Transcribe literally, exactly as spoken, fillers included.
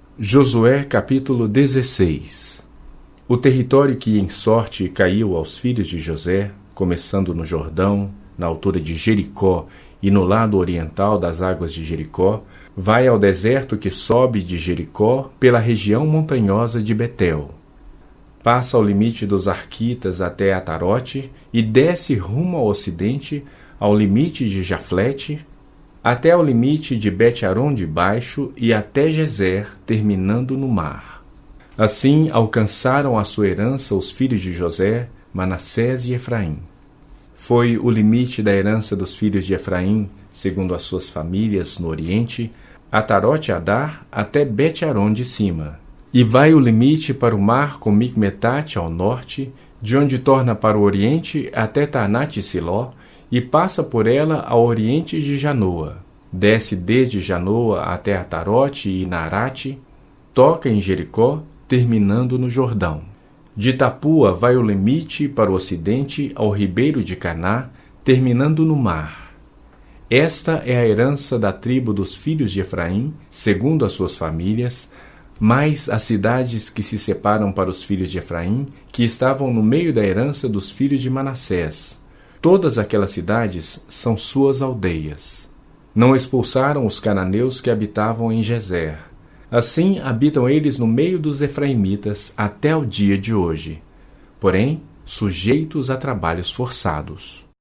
Josué capítulo dezesseis. O território que em sorte caiu aos filhos de José, começando no Jordão, na altura de Jericó e no lado oriental das águas de Jericó, vai ao deserto que sobe de Jericó pela região montanhosa de Betel. Passa ao limite dos Arquitas até Atarote e desce rumo ao ocidente ao limite de Jaflete, até ao limite de Bet-Aron de Baixo e até Gezer, terminando no mar. Assim alcançaram a sua herança os filhos de José, Manassés e Efraim. Foi o limite da herança dos filhos de Efraim, segundo as suas famílias, no oriente, Atarote Adar até Bet-Aron de cima. E vai o limite para o mar com Micmetate ao norte, de onde torna para o oriente até Tanate Siló, e passa por ela ao oriente de Janoa. Desce desde Janoa até Atarote e Naarate, toca em Jericó, terminando no Jordão. De Tapua vai o limite para o ocidente ao ribeiro de Caná, terminando no mar. Esta é a herança da tribo dos filhos de Efraim, segundo as suas famílias, mais as cidades que se separam para os filhos de Efraim, que estavam no meio da herança dos filhos de Manassés. Todas aquelas cidades são suas aldeias. Não expulsaram os cananeus que habitavam em Gezer. Assim habitam eles no meio dos efraimitas até o dia de hoje, porém sujeitos a trabalhos forçados.